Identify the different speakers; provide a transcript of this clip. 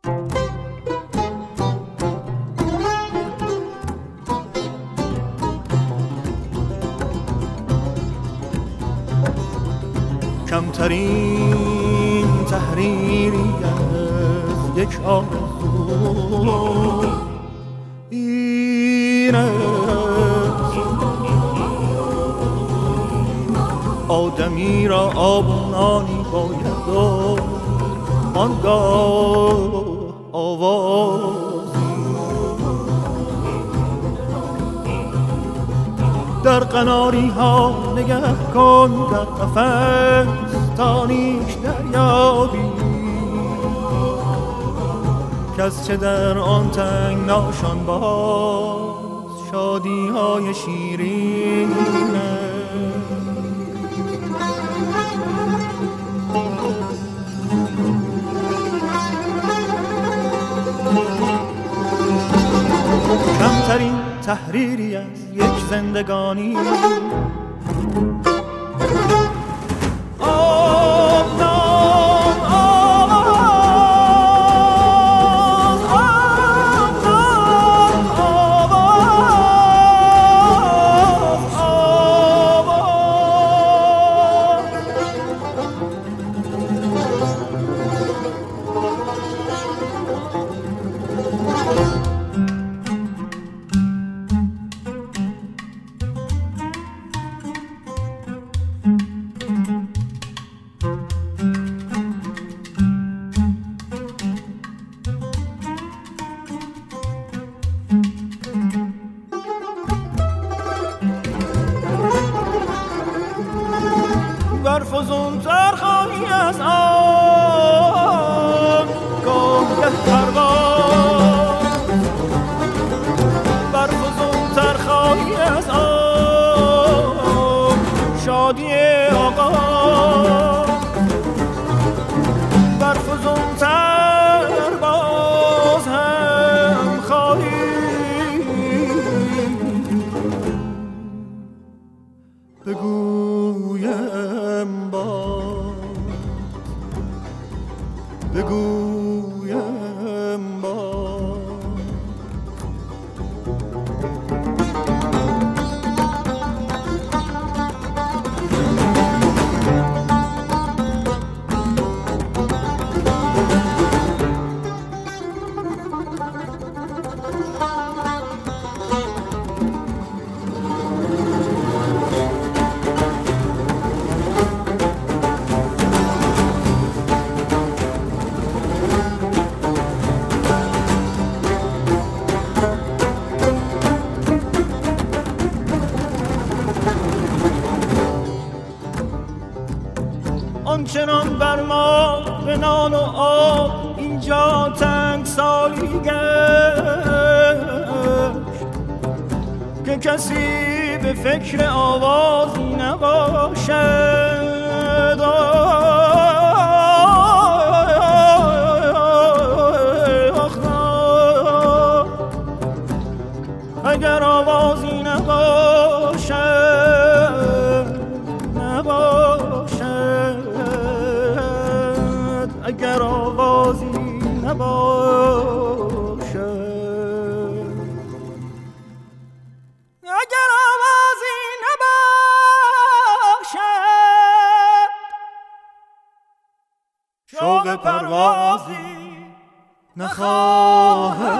Speaker 1: کمترین تحریری از یک آرزو این است آدمی را آب و نانی باید و آنگاه آوازی در قناری ها نگه کن در قفس تا نیش دریابی کس چه در آن تنگ ناشان باز شادی های شیرین کمترین تحریری از یک زندگانی برفزون تر خواهی از آن گاه پرواز برفزون تر خواهی از آن شادی آغاز برفزون تر باز هم خواهی بگویم با آنچنان بر ما به نان و آب اینجا تنگ سالی گشت که کسی به فکر آوازی نباشد اگر آوازی نباشد اگر آوازی نباشد اگر آوازی نباشد شوق پروازی نخواهد